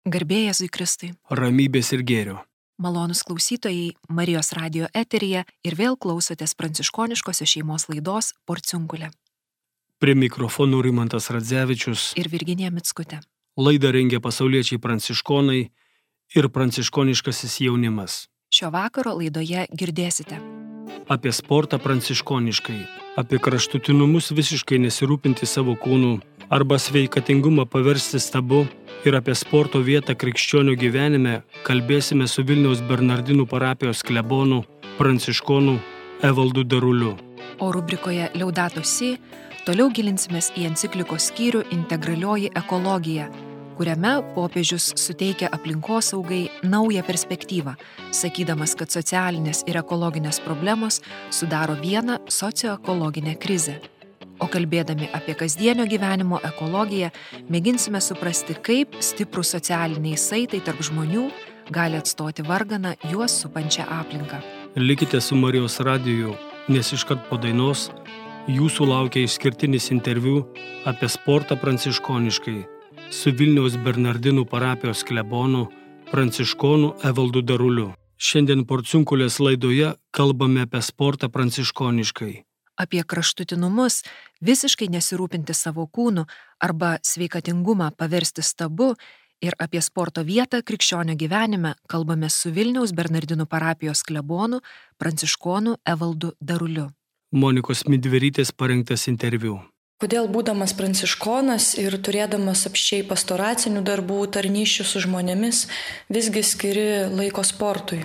Garbė Jėzui Kristui. Ramybės ir gėrio. Malonūs klausytojai, Marijos radijo eteryje ir vėl klausotės pranciškoniškosios šeimos laidos Porciunkulė. Prie mikrofonų Rimantas Radzevičius Ir Virginija Mickutė. laidą rengia pasauliečiai pranciškonai ir pranciškoniškasis jaunimas. Šio vakaro laidoje girdėsite Apie sportą pranciškoniškai, apie kraštutinumus visiškai nesirūpinti savo kūnų arba sveikatingumą paversti stabu ir apie sporto vietą krikščionių gyvenime kalbėsime su Vilniaus Bernardinų parapijos klebonu pranciškonu Evaldu Daruliu. O rubrikoje Laudato Si toliau gilinsimės į enciklikos skyrių Integralioji ekologija, kuriame popiežius suteikia aplinkosaugai naują perspektyvą, sakydamas, kad socialinės ir ekologinės problemos sudaro vieną socioekologinę krizę. O kalbėdami apie kasdienio gyvenimo ekologiją, mėginsime suprasti, kaip stiprūs socialiniai saitai tarp žmonių gali atstoti varganą juos supančią aplinką. Likite su Marijos radiju, nes iškart po dainos jūsų laukia išskirtinis interviu apie sportą pranciškoniškai su Vilniaus Bernardinų parapijos klebonu pranciškonu Evaldu Daruliu. Šiandien Porciunkulės laidoje kalbame apie sportą pranciškoniškai. Apie kraštutinumus, visiškai nesirūpinti savo kūnu arba sveikatingumą paversti stabu ir apie sporto vietą krikščionio gyvenime kalbame su Vilniaus Bernardinų parapijos klebonu pranciškonu Evaldu Daruliu. Monikos Midverytės parengtas interviu. Kodėl būdamas pranciškonas ir turėdamas apsčiai pastoracinių darbų, tarnysčių su žmonėmis, visgi skiri laiko sportui?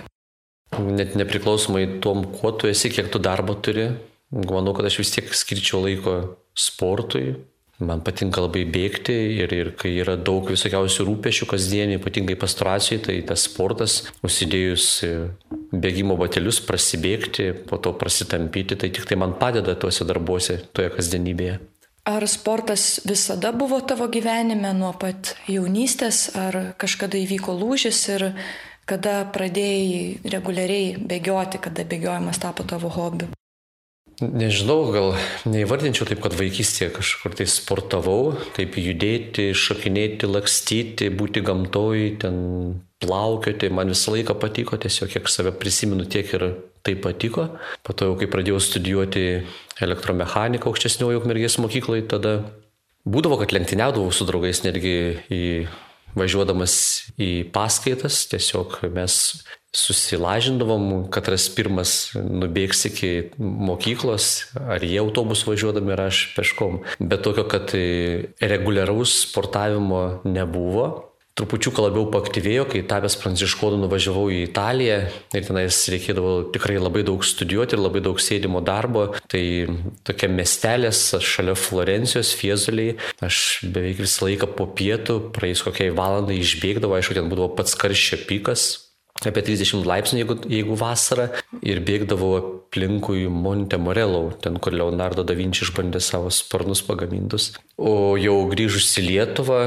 Net nepriklausomai tom, kuo tu esi, kiek tu darbo turi, manau, kad aš vis tiek skirčiau laiko sportui. Man patinka labai bėgti ir kai yra daug visokiausių rūpešių kasdienį, ypatingai pastoracijai, tai tas sportas, užsidėjus bėgimo batelius, prasibėgti, po to prasitampyti, tai tik tai man padeda tuose darbuose, toje kasdienybėje. Ar sportas visada buvo tavo gyvenime nuo pat jaunystės, ar kažkada įvyko lūžis ir kada pradėjai reguliariai bėgioti, kada bėgiojimas tapo tavo hobiu? Nežinau, gal neįvardinčiau taip, kad vaikystėje kažkur tai sportavau, taip judėti, šokinėti, lakstyti, būti gamtoj, ten plaukioti, man visą laiką patiko, tiesiog kiek save prisimenu, tiek ir tai patiko. Po to jau, kai pradėjau studijuoti elektromechaniką aukštesniojo Ukmergės mokykloje, tada būdavo, kad lenktyniaudavau su draugais netgi važiuodamas į paskaitas, tiesiog mes susilažindavom, katras pirmas nubėgs iki mokyklos, ar jie autobusų važiuodami, ar aš peškom. Bet tokio, kad reguliaraus sportavimo nebuvo. Trupučiuką labiau paaktyvėjo, kai tapęs pranciškonu nuvažiavau į Italiją ir tenais reikėdavo tikrai labai daug studijuoti ir labai daug sėdimo darbo. Tai tokia miestelės šalia Florencijos, Fiesoliai. Aš beveik visą laiką po pietų, praėjus kokiai valandai išbėgdavau, aišku, ten būdavo pats karščio pikas, apie 30 laipsnių, jeigu vasara, ir bėgdavau aplinkui Monte Morello, ten, kur Leonardo da Vinci išbandė savo sparnus pagamintus. O jau grįžus į Lietuvą,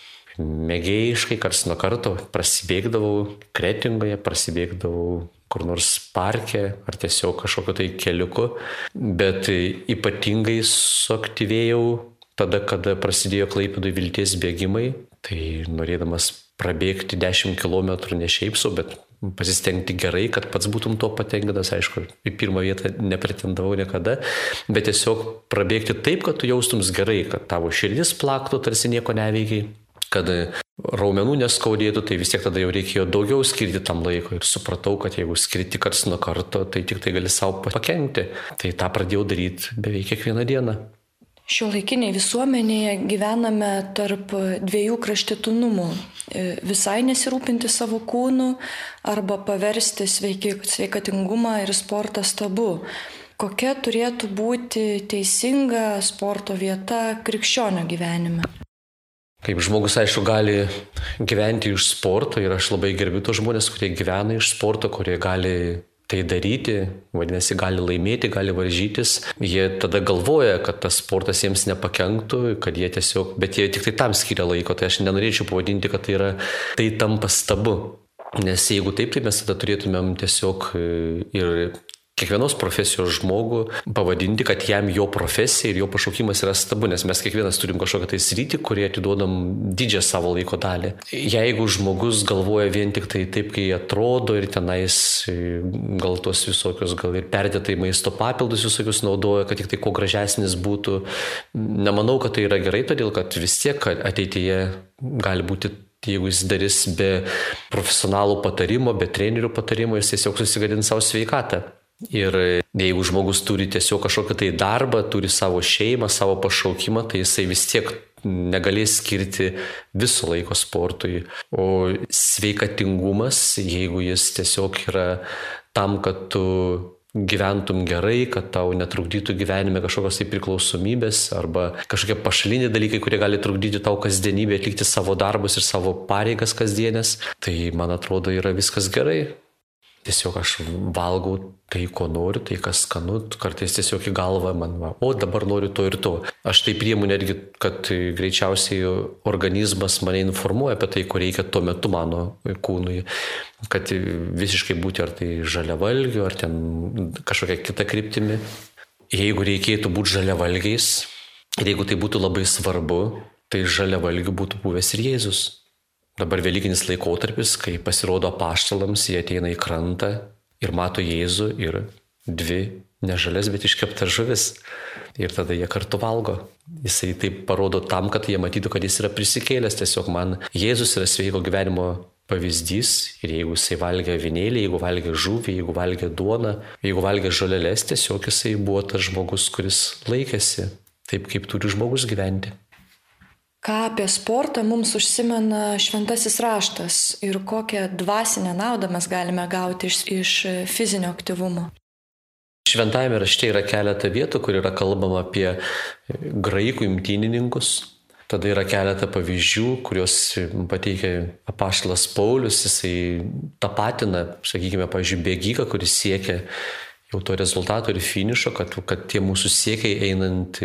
mėgėjiškai karts nuo karto prasibėgdavau Kretingoje, prasibėgdavau kur nors parke ar tiesiog kažkokio tai keliuku, bet ypatingai suaktyvėjau tada, kada prasidėjo Klaipėdoje Vilties bėgimai, tai norėdamas prabėgti 10 km ne šiaip sau, bet pasistengti gerai, kad pats būtum to patenkintas, aišku, į pirmą vietą nepretendavau niekada, bet tiesiog prabėgti taip, kad tu jaustums gerai, kad tavo širdis plaktų, tarsi nieko neveikiai, kad raumenų neskaudėtų, tai vis tiek tada jau reikėjo daugiau skirti tam laiko ir supratau, kad jeigu skirti karts nuo karto, tai tik tai gali savo pakenkti. Tai tą pradėjau daryti beveik kiekvieną dieną. Šiuolaikinėje visuomenėje gyvename tarp dviejų kraštutinumų. Visai nesirūpinti savo kūnu arba paversti sveikatingumą ir sportą stabu. Kokia turėtų būti teisinga sporto vieta krikščionio gyvenime? Kaip žmogus, aišku, gali gyventi iš sporto ir aš labai gerbiu tos žmonės, kurie gyvena iš sporto, kurie gali tai daryti, vadinasi, gali laimėti, gali varžytis. Jie tada galvoja, kad tas sportas jiems nepakenktų, kad jie tiesiog, bet jie tik tai tam skiria laiko, tai aš nenorėčiau pavadinti, kad tai tampa stabu. Nes jeigu taip, tai mes tada turėtumėm tiesiog ir kiekvienos profesijos žmogų pavadinti, kad jam jo profesija ir jo pašaukimas yra stabu, nes mes kiekvienas turim kažkokią tai sritį, kurie atiduodam didžią savo laiko dalį. Jeigu žmogus galvoja vien tik tai taip, kai atrodo ir tenais gal tos visokios, gal ir perdėtai maisto papildus visokius naudoja, kad tik tai kuo gražesnis būtų, nemanau, kad tai yra gerai, todėl kad vis tiek ateityje gali būti, jeigu jis darys be profesionalų patarimo, be trenerių patarimo, jis tiesiog susigadins savo sveikatą. Ir jeigu žmogus turi tiesiog kažkokį tai darbą, turi savo šeimą, savo pašaukimą, tai jisai vis tiek negalės skirti viso laiko sportui. O sveikatingumas, jeigu jis tiesiog yra tam, kad tu gyventum gerai, kad tau netrukdytų gyvenime kažkokios tai priklausomybės arba kažkokie pašaliniai dalykai, kurie gali trukdyti tau kasdienybę atlikti savo darbus ir savo pareigas kasdienės, tai man atrodo yra viskas gerai. Tiesiog aš valgau tai, ko noriu, tai kas skanu, kartais tiesiog į galvą man, o dabar noriu to ir to. Aš tai priimu netgi, kad greičiausiai organizmas mane informuoja apie tai, ko reikia tuo metu mano kūnui, kad visiškai būti ar tai žaliavalgiu, ar ten kažkokia kita kryptimi. Jeigu reikėtų būti žaliavalgiais ir jeigu tai būtų labai svarbu, tai žaliavalgiu būtų buvęs ir Jėzus. Dabar velykinis laikotarpis, kai pasirodo apaštalams, jie ateina į krantą ir mato Jėzų ir 2 nežalias, bet iškeptas žuvis. Ir tada jie kartu valgo. Jisai taip parodo tam, kad jie matytų, kad jis yra prisikėlęs. Tiesiog man Jėzus yra sveiko gyvenimo pavyzdys. Ir jeigu jisai valgė avinėlį, jeigu valgė žuvį, jeigu valgė duoną, jeigu valgė žolelės, tiesiog jisai buvo tas žmogus, kuris laikėsi taip, kaip turi žmogus gyventi. Ką apie sportą mums užsimena šventasis raštas ir kokią dvasinę naudą mes galime gauti iš fizinio aktyvumo? Šventajame rašte yra keletą vietų, kur yra kalbama apie graikų imtynininkus. Tada yra keletą pavyzdžių, kuriuos pateikia apaštalas Paulius. Jisai tapatina, sakykime, pavyzdžiui, bėgiką, kuris siekia jau to rezultato ir finišo, kad tie mūsų siekiai einant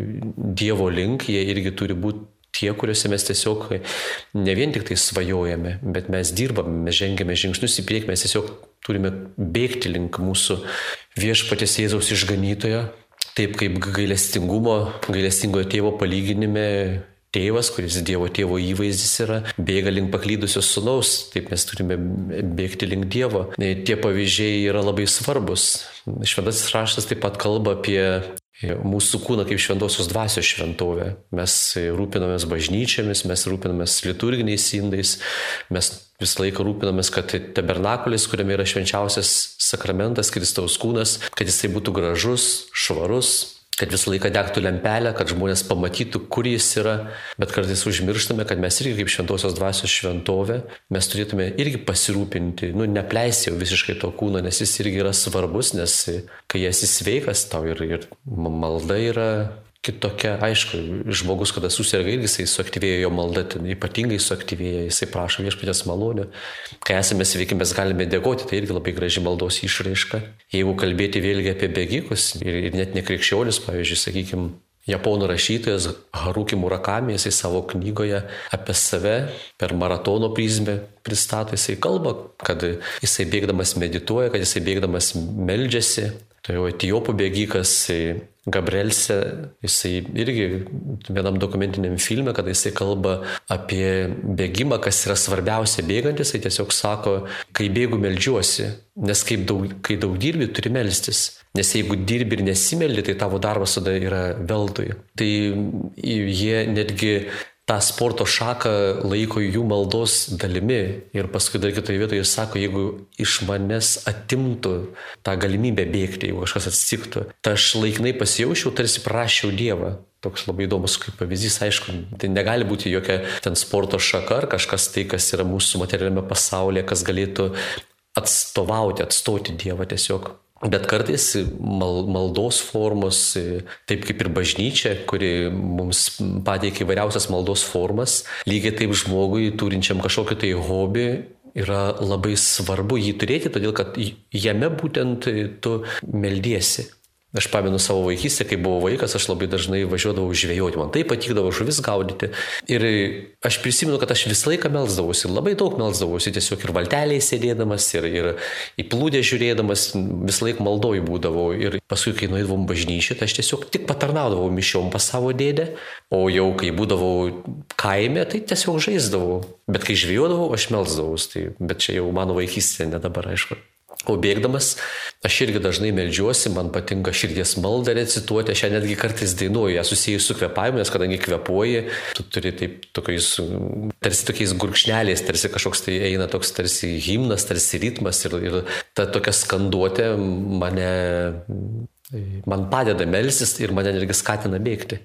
Dievo link, jie irgi turi būti tie, kuriuose mes tiesiog ne vien tik tai svajojame, bet mes dirbame, mes žengiame žingsnius į priekį, mes tiesiog turime bėgti link mūsų viešpaties Jėzaus išganytojo, taip kaip gailestingojo tėvo palyginime tėvas, kuris Dievo tėvo įvaizdis yra, bėga link paklydusio sūnaus, taip mes turime bėgti link Dievo. Tie pavyzdžiai yra labai svarbus. Šventasis raštas taip pat kalba apie mūsų kūną kaip šventosios dvasios šventovę. Mes rūpinamės bažnyčiamis, mes rūpinamės liturginiais indais, mes visą laiką rūpinamės, kad tabernakulis, kuriame yra švenčiausias sakramentas, Kristaus kūnas, kad jisai būtų gražus, švarus, kad visą laiką degtų lempelę, kad žmonės pamatytų, kur jis yra, bet kartais užmirštame, kad mes irgi kaip šventosios dvasios šventovė, mes turėtume irgi pasirūpinti, nepleisti jau visiškai to kūno, nes jis irgi yra svarbus, nes kai esi sveikas, tau ir malda yra kitokia. Aišku, žmogus, kada susirga, irgi jisai suaktyvėja, jo malda ypatingai suaktyvėja, jisai prašo viešpaties malonę. Kai esame sveiki, mes galime dėkoti, tai irgi labai graži maldos išraiška. Jeigu kalbėti vėlgi apie bėgikus ir net nekrikščionis, pavyzdžiui, sakykime, japonų rašytojas Haruki Murakami, jisai savo knygoje apie save per maratono prizmę pristato, jisai kalba, kad jisai bėgdamas medituoja, kad jisai bėgdamas meldžiasi. Tai jau etiopų bėgikas Gabrielse, jisai irgi vienam dokumentiniam filme, kada jisai kalba apie bėgimą, kas yra svarbiausia bėgant, jisai tiesiog sako, kai bėgu meldžiuosi, nes kai daug dirbi, turi melstis. Nes jeigu dirbi ir nesimeldi, tai tavo darbas tada yra veltui. Tai jie netgi tą sporto šaką laiko jų maldos dalimi. Ir paskui dar kitoje vietoje jis sako, jeigu iš manęs atimtų tą galimybę bėgti, jeigu kažkas atsitiktų, tai aš laikinai pasijaučiau, tarsi prašiau Dievą. Toks labai įdomus kaip pavyzdys, aišku, tai negali būti jokia ten sporto šaka ar kažkas tai, kas yra mūsų materialiame pasaulyje, kas galėtų atstoti Dievą tiesiog. Bet kartais maldos formos, taip kaip ir bažnyčia, kuri mums pateikia įvairiausias maldos formas, lygiai taip žmogui, turinčiam kažkokį tai hobį, yra labai svarbu jį turėti, todėl kad jame būtent tu meldiesi. Aš pamenu savo vaikystę, kai buvau vaikas, aš labai dažnai važiuodavau žvejoti, man tai patikdavo žuvis gaudyti. Ir aš prisimenu, kad aš visą laiką melsdavausi, labai daug melsdavausi, tiesiog ir valtelėje sėdėdamas, ir į plūdę žiūrėdamas, visą laiką maldoj būdavau. Ir paskui, kai nueidavom bažnyčią, tai aš tiesiog tik patarnaudavau mišiom pas savo dėdę, o jau kai būdavau kaime, tai tiesiog žaisdavau. Bet kai žvejodavau, aš melsdavausi, tai, bet čia jau mano vaikystė, ne dabar, aišku. O bėgdamas, aš irgi dažnai meldžiuosi, man patinka širdies maldą recituoti, aš ją netgi kartais dainuoju, ją susijęs su kvėpavimu, nes kadangi kvėpuoji, tu turi taip tarsi tokiais gurkšneliais, tarsi kažkoks tai eina toks tarsi himnas, tarsi ritmas ir ta tokia skanduotė man padeda melstis ir mane netgi skatina bėgti.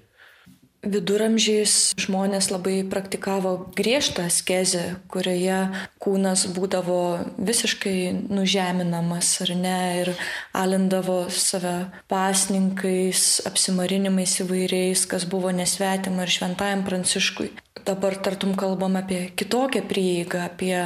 Viduramžiais žmonės labai praktikavo griežtą askezę, kurioje kūnas būdavo visiškai nužeminamas ar ne ir alindavo save pasninkais, apsimarinimais įvairiais, kas buvo nesvetima ir šventajam Pranciškui. Dabar tartum kalbam apie kitokią prieigą, apie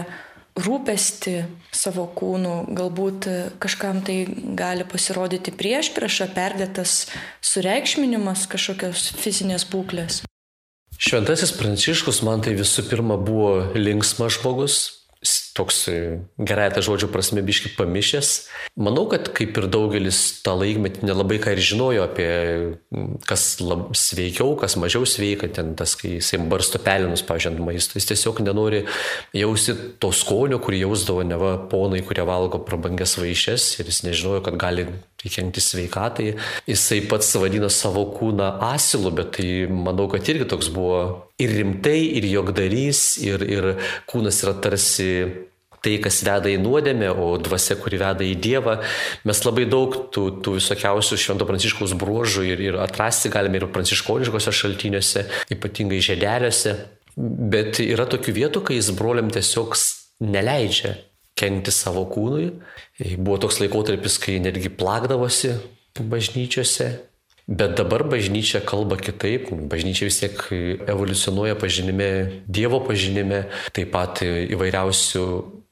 rūpestį savo kūnų, galbūt kažkam tai gali pasirodyti priešprieša, perdėtas sureikšminimas kažkokios fizinės būklės. Šventasis Pranciškus man tai visų pirma buvo linksmas žmogus, toks gerąją tą žodžio prasme biškį pamišęs. Manau, kad kaip ir daugelis tą laikmetį nelabai ką ir žinojo apie kas sveikiau, kas mažiau sveika, ten tas, kai jisai barsto pelinus, pavyzdžiui, ant maisto. Jis tiesiog nenori jausti to skonio, kurį jausdavo neva ponai, kurie valgo prabangias vaišes ir jis nežinojo, kad gali kenkti sveikatai. Jisai pats vadino savo kūną asilu, bet tai manau, kad irgi toks buvo ir rimtai, ir juokdarys, ir kūnas yra tarsi tai, kas veda į nuodėmę, o dvasia, kuri veda į Dievą. Mes labai daug tų visokiausių Švento Pranciškaus bruožų ir atrasti galime ir pranciškoniškose šaltiniuose, ypatingai žiedeliuose. Bet yra tokių vietų, kai jis broliam tiesiog neleidžia kenkti savo kūnui. Buvo toks laikotarpis, kai netgi plakdavosi bažnyčiose. Bet dabar bažnyčia kalba kitaip. Bažnyčia vis tiek evoliucionuoja pažinime, Dievo pažinime, taip pat įvairiausių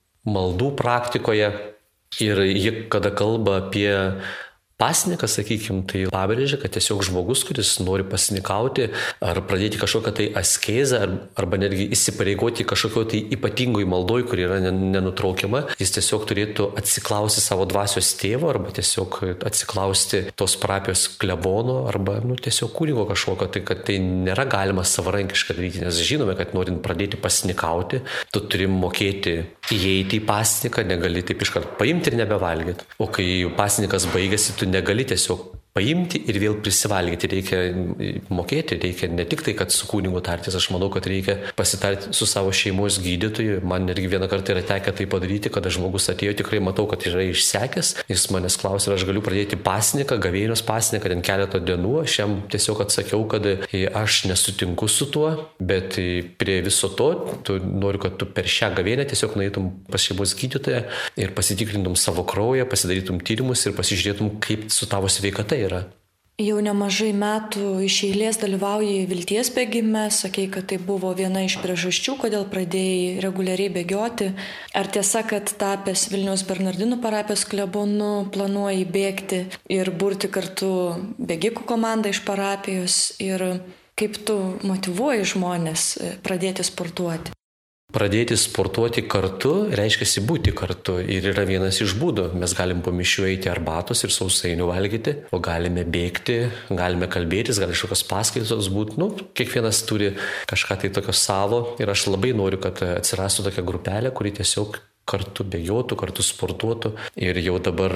maldų praktikoje. Ir ji, kada kalba apie pasniką, sakykime, tai pabrėžia, kad tiesiog žmogus, kuris nori pasnikauti ar pradėti kažkokią tai askezę arba netgi įsipareigoti kažkokio tai ypatingoj maldoj, kuri yra nenutraukiama, jis tiesiog turėtų atsiklausti savo dvasios tėvo arba tiesiog atsiklausti tos parapijos klebono arba tiesiog kunigo kažkokio, tai kad tai nėra galima savarankiškai daryti, nes žinome, kad norint pradėti pasnikauti, tu turi mokėti įeiti į pasniką, negali taip iškart paimti ir nebevalgyti. O kai pasnikas baigėsi, tu negali tiesiog paimti ir vėl prisivalgyti. Reikia mokėti, reikia ne tik tai, kad su kunigu tartis, aš manau, kad reikia pasitarti su savo šeimos gydytoju. Man netgi vieną kartą yra tekę tai padaryti, kada žmogus atėjo, tikrai matau, kad yra išsekęs. Jis manęs klausė, ar aš galiu pradėti pasniką, gavėnios pasniką, ten keletą dienų. Aš jam tiesiog atsakiau, kad aš nesutinku su tuo, bet prie viso to noriu, kad tu per šią gavėnę tiesiog nueitum pas šeimos gydytoją ir pasitikrintum savo kraują, pasidarytum tyrimus ir pasižiūrėtum, kaip su tavo sveikata yra. Jau nemažai metų iš eilės dalyvauji vilties bėgime, sakei, kad tai buvo viena iš priežasčių, kodėl pradėjai reguliariai bėgioti. Ar tiesa, kad tapęs Vilniaus Bernardinų parapijos klebonu planuoji bėgti ir burti kartu bėgikų komandą iš parapijos ir kaip tu motyvuoji žmonės pradėti sportuoti? Pradėti sportuoti kartu reiškia būti kartu ir yra vienas iš būdų. Mes galim po mišių eiti arbatos ir sausainių valgyti, o galime bėgti, galime kalbėtis, gali kažkokios paskaitos būti. Kiekvienas turi kažką tai tokio savo ir aš labai noriu, kad atsirastų tokia grupelė, kuri tiesiog kartu bėgiotų, kartu sportuotų. Ir jau dabar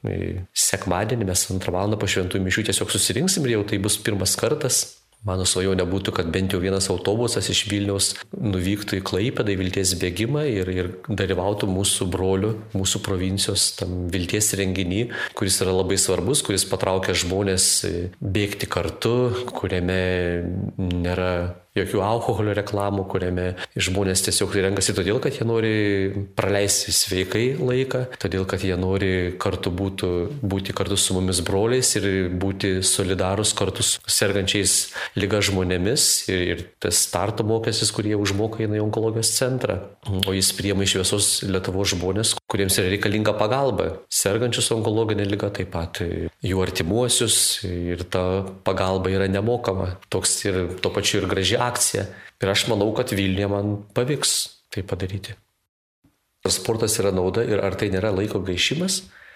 sekmadienį mes 2 valandą po šventųjų mišių tiesiog susirinksim ir jau tai bus pirmas kartas. Mano svajonė būtų, kad bent jau vienas autobusas iš Vilniaus nuvyktų į Klaipėdą, į vilties bėgimą ir dalyvautų mūsų brolių, mūsų provincijos tam vilties renginį, kuris yra labai svarbus, kuris patraukia žmonės bėgti kartu, kuriame nėra jokių alkoholio reklamų, kuriame žmonės tiesiog renkasi todėl, kad jie nori praleisti sveikai laiką, todėl, kad jie nori kartu būti kartu su mumis broliais ir būti solidarus kartu su sergančiais liga žmonėmis ir tas starto mokestis, kurie užmoka į onkologijos centrą. O jis priima iš visos Lietuvos žmonės, kuriems yra reikalinga pagalba, sergančius onkologinę ligą, taip pat jų artimuosius ir ta pagalba yra nemokama. Toks ir tuo pačiu ir graži akcija. Ir aš manau, kad Vilniuje man pavyks tai padaryti. Ar sportas yra nauda ir ar tai nėra laiko gaišimas?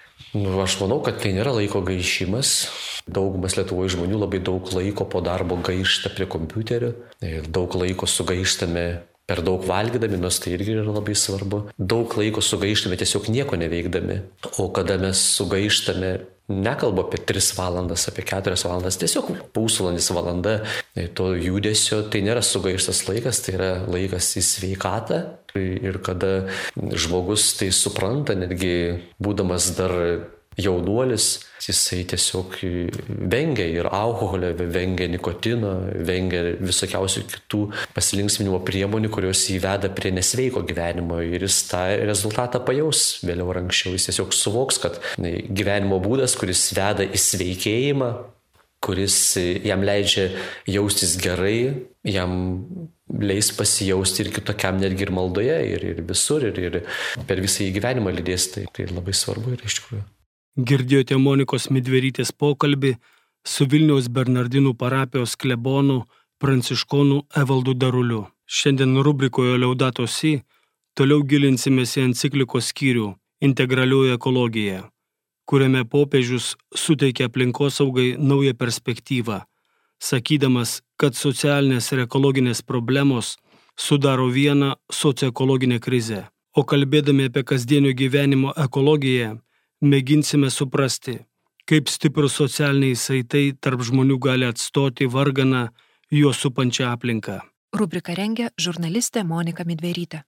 Aš manau, kad tai nėra laiko gaišimas. Daugumas Lietuvoje žmonių labai daug laiko po darbo gaišta prie kompiuterio. Ir daug laiko sugaištame per daug valgydami, nors tai irgi yra labai svarbu. Daug laiko sugaištame tiesiog nieko neveikdami. O kada mes sugaištame, nekalbu apie 3 valandas, apie 4 valandas, tiesiog pusvalandis, valanda to judesio, tai nėra sugaištas laikas, tai yra laikas į sveikatą. Ir kada žmogus tai supranta, netgi būdamas dar jaunuolis, jisai tiesiog vengia ir alkoholio, vengia nikotino, vengia visokiausių kitų pasilinksminimo priemonių, kurios įveda prie nesveiko gyvenimo ir jis tą rezultatą pajaus vėliau ar anksčiau. Jis tiesiog suvoks, kad gyvenimo būdas, kuris veda į sveikėjimą, kuris jam leidžia jaustis gerai, jam leis pasijausti ir kitokiam netgi ir maldoje, ir visur, ir per visą gyvenimą lydės. Tai labai svarbu ir iš tikrųjų. Girdėjote Monikos Midverytės pokalbį su Vilniaus Bernardinų parapijos klebonu pranciškonu Evaldu Daruliu. Šiandien rubrikoje Laudato Si toliau gilinsimės į enciklikos skyrių Integralioji ekologija, kuriame popiežius suteikia aplinkosaugai naują perspektyvą, sakydamas, kad socialinės ir ekologinės problemos sudaro vieną socioekologinę krizę. O kalbėdami apie kasdienio gyvenimo ekologiją, mėginsime suprasti, kaip stiprus socialiniai saitai tarp žmonių gali atstoti varganą juos supančią aplinką. Rubriką rengia žurnalistė Monika Midverytė.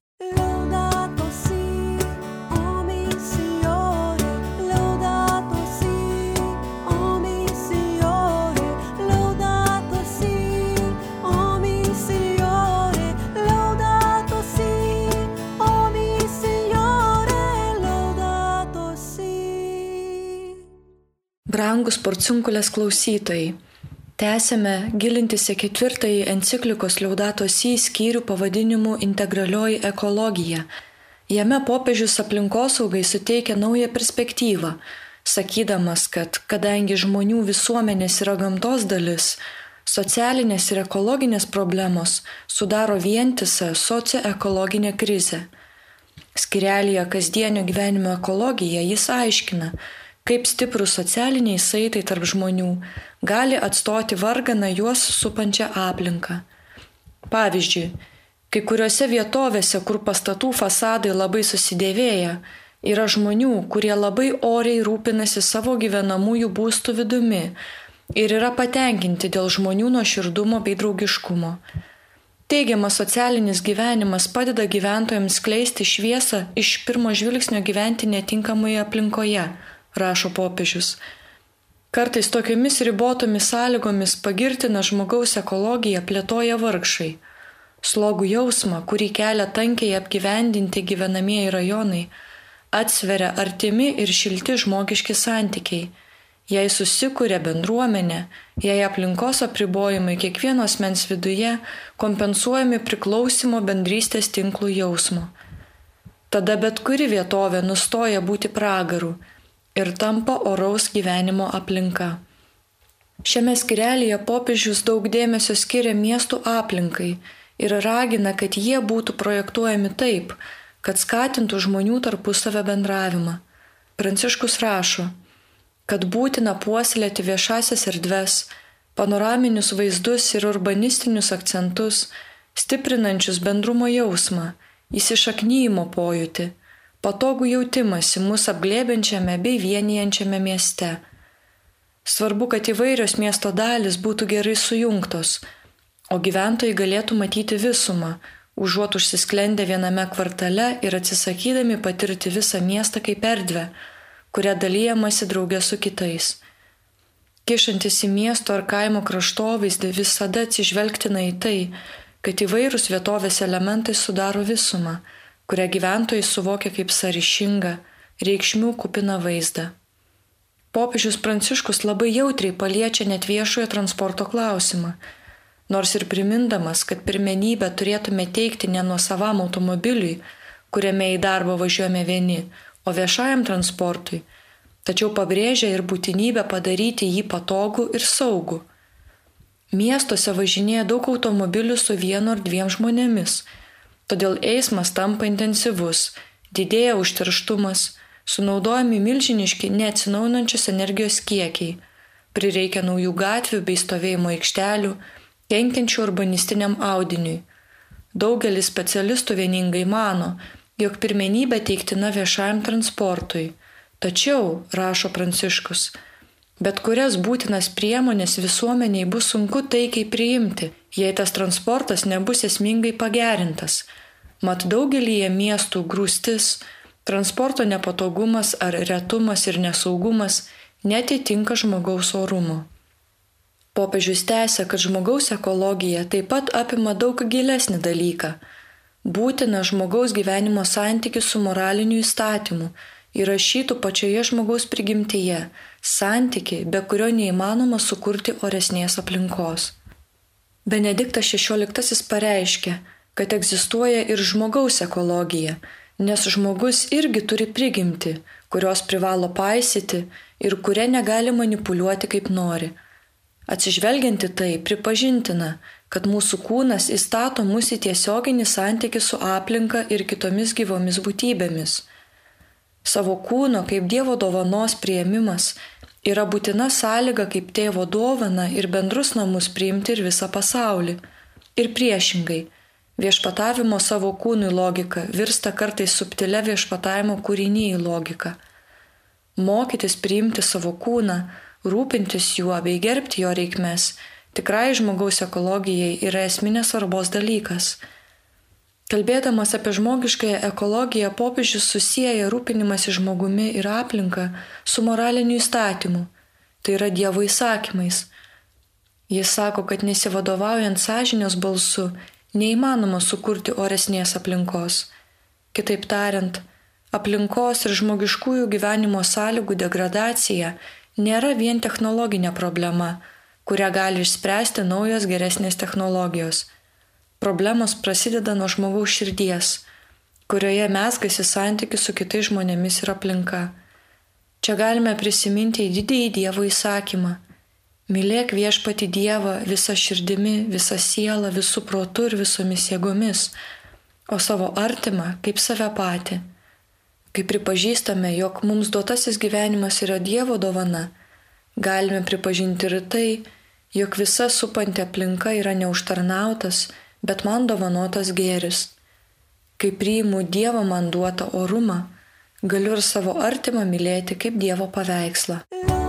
Brangus Porciunkulės klausytojai, tęsėme gilintis į 4 enciklikos Laudato Si skyrių pavadinimu Integralioji ekologija. Jame popiežius aplinkosaugai suteikia naują perspektyvą, sakydamas, kad kadangi žmonių visuomenės yra gamtos dalis, socialinės ir ekologinės problemos sudaro vientisą socioekologinę krizę. Skyrelyje kasdienio gyvenimo ekologija jis aiškina, kaip stiprus socialiniai saitai tarp žmonių gali atstoti varganą juos supančią aplinką. Pavyzdžiui, kai kuriuose vietovėse, kur pastatų fasadai labai susidėvėję, yra žmonių, kurie labai oriai rūpinasi savo gyvenamųjų būstų vidumi ir yra patenkinti dėl žmonių nuoširdumo bei draugiškumo. Teigiamas socialinis gyvenimas padeda gyventojams skleisti šviesą iš pirmo žvilgsnio gyventi netinkamoje aplinkoje, rašo popiežius. Kartais tokiomis ribotomis sąlygomis pagirtina žmogaus ekologiją plėtoja vargšai. Slogų jausmą, kurį kelia tankiai apgyvendinti gyvenamieji rajonai, atsveria artimi ir šilti žmogiški santykiai. Jei susikuria bendruomenė, jei aplinkos apribojimai kiekvieno asmens viduje kompensuojami priklausimo bendrystės tinklų jausmo. Tada bet kuri vietovė nustoja būti pragaru ir tampa oraus gyvenimo aplinka. Šiame skyrelyje popiežius daug dėmesio skiria miestų aplinkai ir ragina, kad jie būtų projektuojami taip, kad skatintų žmonių tarpusavio bendravimą. Pranciškus rašo, kad būtina puoselėti viešasias erdves, panoraminius vaizdus ir urbanistinius akcentus, stiprinančius bendrumo jausmą, įsišaknyjimo pojūtį, patogų jautimąsi mus apglėbiančiame bei vienijančiame mieste. Svarbu, kad įvairios miesto dalis būtų gerai sujungtos, o gyventojai galėtų matyti visumą, užuot užsisklendę viename kvartale ir atsisakydami patirti visą miestą kaip erdvę, kuria dalyjamasi drauge su kitais. Kišantis į miesto ar kaimo kraštovaizdį visada atsižvelgtina į tai, kad įvairūs vietovės elementai sudaro visumą, kurią gyventojai suvokia kaip sąryšingą, reikšmių kupiną vaizdą. Popiežius Pranciškus labai jautriai paliečia net viešojo transporto klausimą, nors ir primindamas, kad pirmenybę turėtume teikti ne nuosavam automobiliui, kuriame į darbą važiuojame vieni, o viešajam transportui, tačiau pabrėžia ir būtinybę padaryti jį patogų ir saugų. Miestuose važinėja daug automobilių su vienu ar dviem žmonėmis, todėl eismas tampa intensyvus, didėja užterštumas, sunaudojami milžiniški neatsinaujinančios energijos kiekiai, prireikia naujų gatvių bei stovėjimo aikštelių, kenkiančių urbanistiniam audiniui. Daugelis specialistų vieningai mano, jog pirmenybė teiktina viešajam transportui. Tačiau, rašo Pranciškus, bet kurias būtinas priemonės visuomeniai bus sunku taikiai priimti, jei tas transportas nebus esmingai pagerintas. Mat daugelyje miestų grūstis, transporto nepatogumas ar retumas ir nesaugumas netitinka žmogaus orumo. Popiežius tęsia, kad žmogaus ekologija taip pat apima daug gilesnį dalyką. Būtina žmogaus gyvenimo santykis su moraliniu įstatymu, įrašytų pačioje žmogaus prigimtyje, santyki, be kurio neįmanoma sukurti oresnės aplinkos. Benediktas XVI pareiškė, kad egzistuoja ir žmogaus ekologija, nes žmogus irgi turi prigimtį, kurios privalo paisyti ir kuria negali manipuliuoti kaip nori. Atsižvelgianti tai pripažintina, kad mūsų kūnas įstato mus į tiesioginį santykį su aplinka ir kitomis gyvomis būtybėmis. Savo kūno kaip Dievo dovanos priėmimas yra būtina sąlyga kaip tėvo dovana ir bendrus namus priimti ir visą pasaulį. Ir priešingai, viešpatavimo savo kūnui logika virsta kartais subtilia viešpatavimo kūrinyje logika. Mokytis priimti savo kūną, rūpintis juo bei gerbti jo reikmes, tikrai žmogaus ekologijai yra esminės svarbos dalykas. Kalbėdamas apie žmogiškąją ekologiją, popiežius susieja rūpinimąsi žmogumi ir aplinka su moraliniu įstatymu, tai yra Dievo įsakymais. Jis sako, kad nesivadovaujant sąžinės balsu, neįmanoma sukurti oresnės aplinkos. Kitaip tariant, aplinkos ir žmogiškųjų gyvenimo sąlygų degradacija nėra vien technologinė problema, kurią gali išspręsti naujos geresnės technologijos. Problemos prasideda nuo žmogaus širdies, kurioje mezgasi santykis su kitais žmonėmis ir aplinka. Čia galime prisiminti į didįjį Dievo įsakymą. Mylėk viešpatį Dievą visą širdimi, visą sielą, visų protų ir visomis jėgomis, o savo artimą kaip save patį. Kai pripažįstame, jog mums duotasis gyvenimas yra Dievo dovana, galime pripažinti ir tai, jog visa supanti aplinka yra neužtarnautas, bet man dovanotas gėris. Kai priimu Dievo man duotą orumą, galiu ir savo artimą mylėti kaip Dievo paveikslą.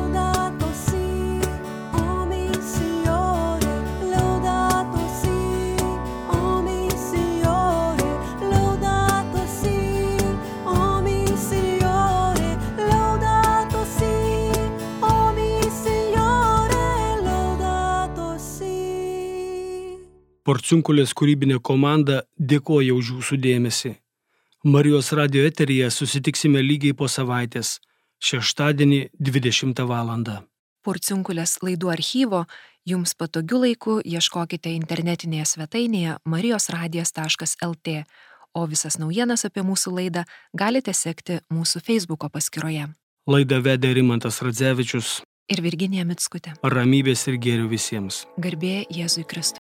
Porciunkulės kūrybinė komanda dėkoja už jūsų dėmesį. Marijos radio eteryje susitiksime lygiai po savaitės, šeštadienį 20 val. Porciunkulės laidų archyvo jums patogiu laiku ieškokite internetinėje svetainėje marijosradijas.lt, o visas naujienas apie mūsų laidą galite sekti mūsų Facebooko paskyroje. Laidą vedė Rimantas Radzevičius ir Virginija Mickutė. Ramybės ir gėrio visiems. Garbė Jėzui Kristui.